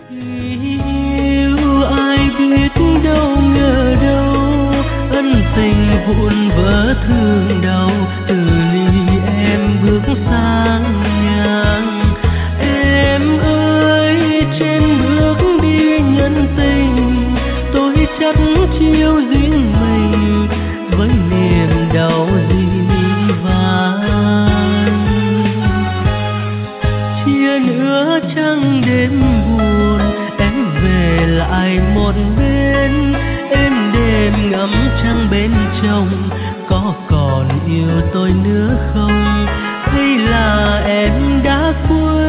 Yêu ai biết đâu ngờ đâu ân tình vụn vỡ thương đau, từ ly em bước sang ngang. Em ơi trên bước đi nhân tình, tôi chắc chiêu duyên mình với niềm đau dĩ vãng. Chia nữa trăng đêm buồn, em về lại một bên, em đêm ngắm trăng bên trong, có còn yêu tôi nữa không? Hay là em đã quên?